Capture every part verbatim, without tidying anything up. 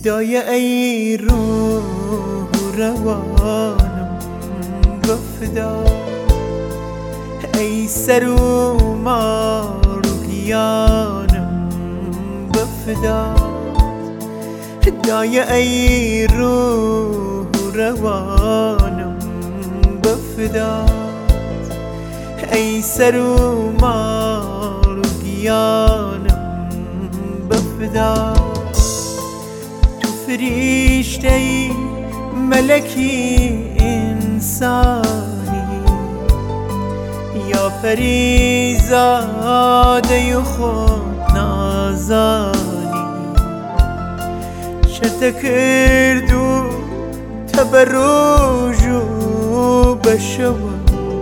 دای ای روح و روانم بفدا، ای سر و مار و گیانم بفدا. دای ای روح و روانم بفدا، ای سر و مار و گیانم بفدا. تو فریشته ای ملکی انسانی، یا پریزاده و خود نازانی. شرط کرد و تبرج و بشوم،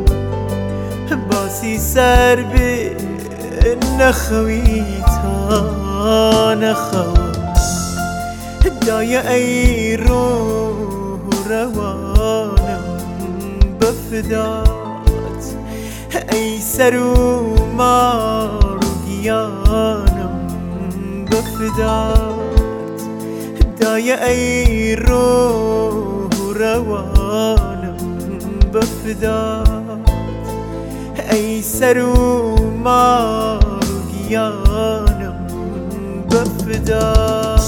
باسی سر به نخوی تا نخوام. دای ای روح و روانم بفدات، ای سر و مار و گیانم بفدات. دای ای روح و روانم بفدات، ای سر و مار و گیانم بفدات.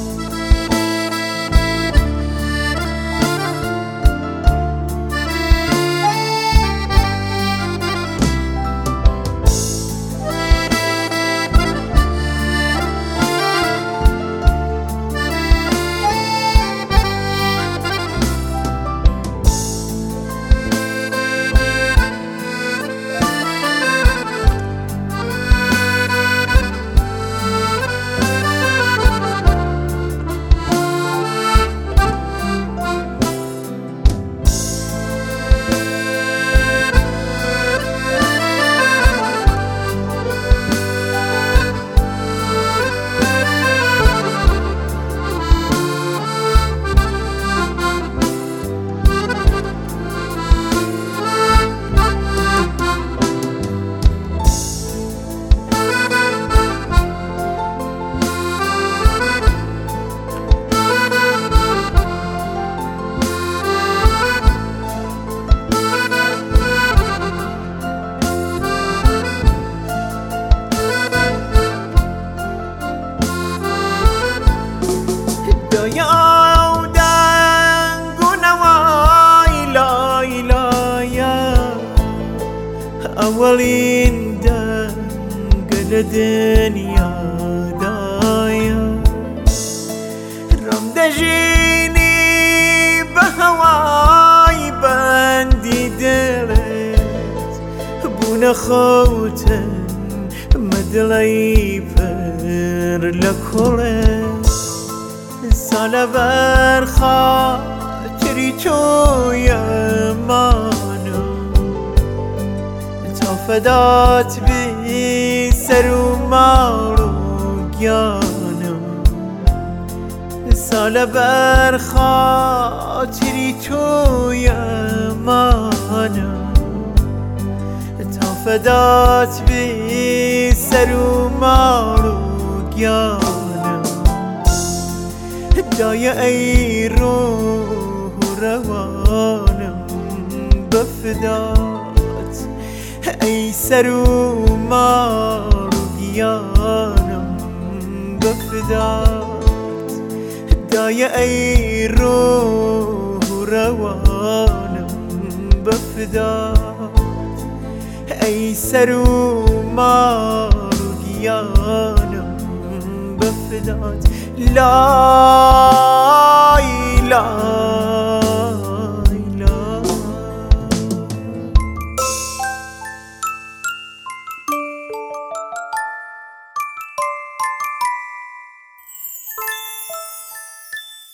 اولین دنگل دنیا دایا، رم دجینی به هوای بندی دلت. بون خوتن مدلی پر لکلت، سال بر خاطری توی مانو. فدات بی سر و مار و گیانم، سال بر خاطری توی مانم. تا فدات بی سر و مار و گیانم. دای ای روح و روانم بفدات، ای سر و مار و گیانم بفدات. دای ای روح و روانم بفدات، ای سر و مار و گیانم بفدات. لا